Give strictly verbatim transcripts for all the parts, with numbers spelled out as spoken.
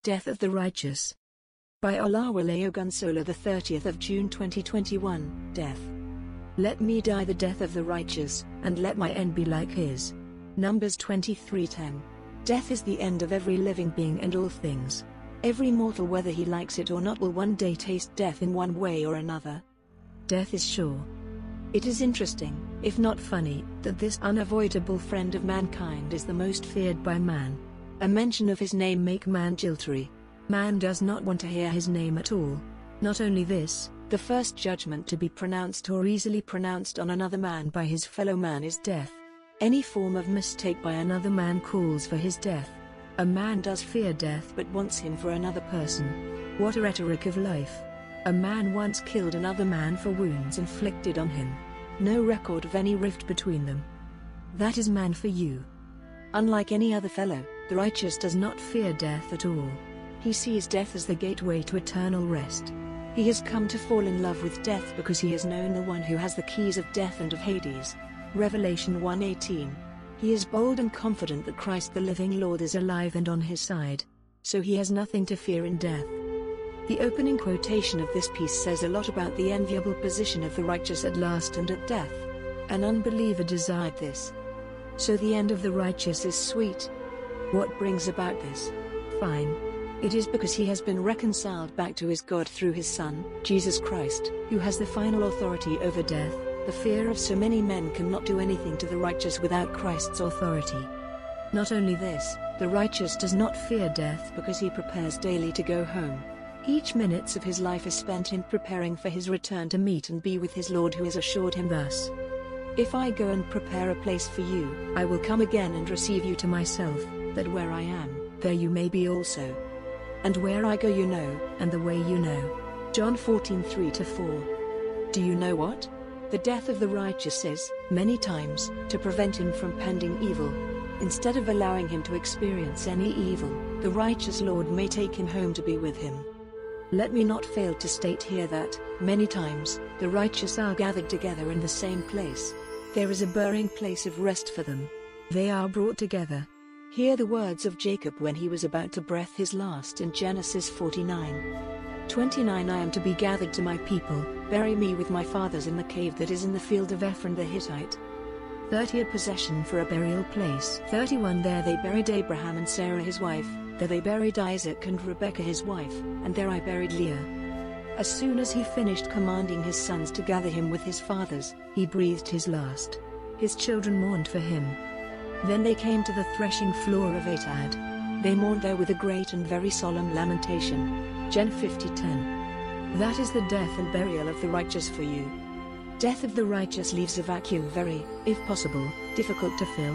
Death of the Righteous. By Olawale Ogunsola, the thirtieth of June twenty twenty-one. Death. Let me die the death of the righteous, and let my end be like his. Numbers twenty-three ten. Death is the end of every living being and all things. Every mortal, whether he likes it or not, will one day taste death in one way or another. Death is sure. It is interesting, if not funny, that this unavoidable friend of mankind is the most feared by man. A mention of his name make man jiltery. Man does not want to hear his name at all. Not only this, the first judgment to be pronounced or easily pronounced on another man by his fellow man is death. Any form of mistake by another man calls for his death. A man does fear death but wants him for another person. What a rhetoric of life. A man once killed another man for wounds inflicted on him. No record of any rift between them. That is man for you. Unlike any other fellow, the righteous does not fear death at all. He sees death as the gateway to eternal rest. He has come to fall in love with death because he has known the one who has the keys of death and of Hades. Revelation one eighteen. He is bold and confident that Christ the living Lord is alive and on his side. So he has nothing to fear in death. The opening quotation of this piece says a lot about the enviable position of the righteous at last and at death. An unbeliever desired this. So the end of the righteous is sweet. What brings about this? Fine. It is because he has been reconciled back to his God through his Son, Jesus Christ, who has the final authority over death. The fear of so many men cannot do anything to the righteous without Christ's authority. Not only this, the righteous does not fear death because he prepares daily to go home. Each minute of his life is spent in preparing for his return to meet and be with his Lord, who has assured him thus: "If I go and prepare a place for you, I will come again and receive you to myself, that where I am, there you may be also. And where I go you know, and the way you know." John fourteen three to four. Do you know what? The death of the righteous is, many times, to prevent him from pending evil. Instead of allowing him to experience any evil, the righteous Lord may take him home to be with him. Let me not fail to state here that, many times, the righteous are gathered together in the same place. There is a burring place of rest for them. They are brought together. Hear the words of Jacob when he was about to breath his last in Genesis forty-nine twenty-nine. I am to be gathered to my people, bury me with my fathers in the cave that is in the field of Ephron the Hittite. thirty. A possession for a burial place. thirty-one. There they buried Abraham and Sarah his wife, there they buried Isaac and Rebekah his wife, and there I buried Leah. As soon as he finished commanding his sons to gather him with his fathers, he breathed his last. His children mourned for him. Then they came to the threshing floor of Atad. They mourned there with a great and very solemn lamentation. Gen fifty ten. That is the death and burial of the righteous for you. Death of the righteous leaves a vacuum very, if possible, difficult to fill.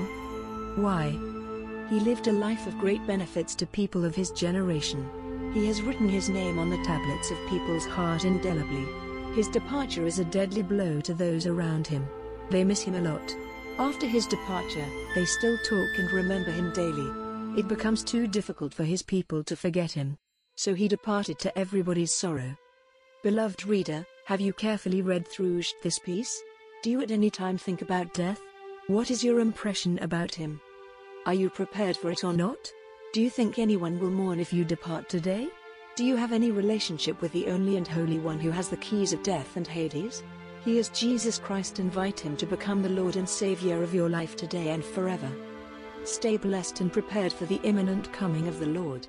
Why? He lived a life of great benefits to people of his generation. He has written his name on the tablets of people's heart indelibly. His departure is a deadly blow to those around him. They miss him a lot. After his departure, they still talk and remember him daily. It becomes too difficult for his people to forget him. So he departed to everybody's sorrow. Beloved reader, have you carefully read through this piece? Do you at any time think about death? What is your impression about him? Are you prepared for it or not? Do you think anyone will mourn if you depart today? Do you have any relationship with the only and holy one who has the keys of death and Hades? He is Jesus Christ. Invite him to become the Lord and Savior of your life today and forever. Stay blessed and prepared for the imminent coming of the Lord.